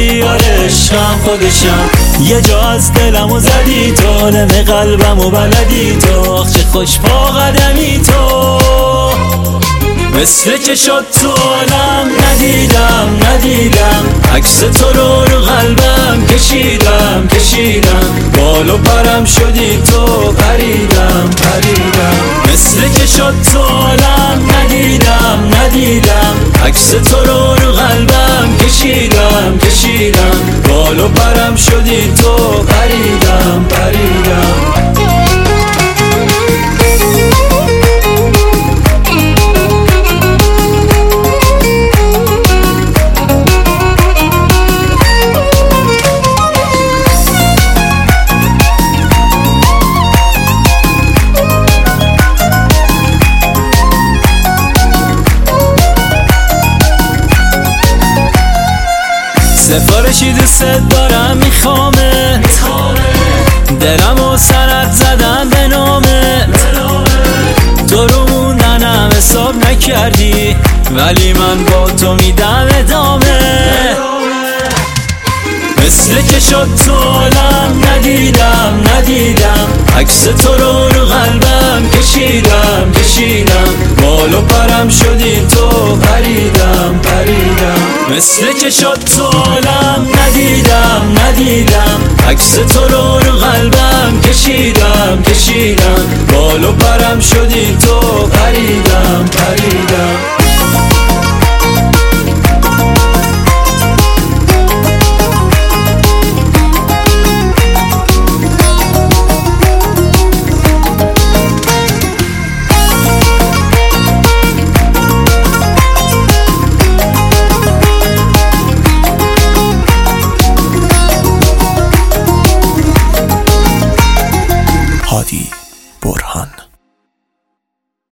زدی، آره عشقم خودشم. یه جا از دلمو زدی تو، عالم قلبمو بلدی تو، آخ چه خوش پا قدمی تو. مثل که شد تو عالم ندیدم، عکس تو رو قلبم کشیدم، بال و پرم شدی تو، پریدم. مثل که شد تو عالم ندیدم، عکس تو رو قلبم کشیدم، بال و پرم شدی تو، پریدم. سفارشی دوست دارم میخوامه، دلمو سرت زدم به نامه، تو رو موندنم حساب نکردی، ولی من با تو میدم ادامه. مثل که شد تو عالم ندیدم، عکس تو رو قلبم کشیدم، بال و پرم شدی تو، پریدم. مثل که شد تو عالم ندیدم، عکس تو رو قلبم کشیدم، بال و پرم شدی تو، پریدم. هادی برهان.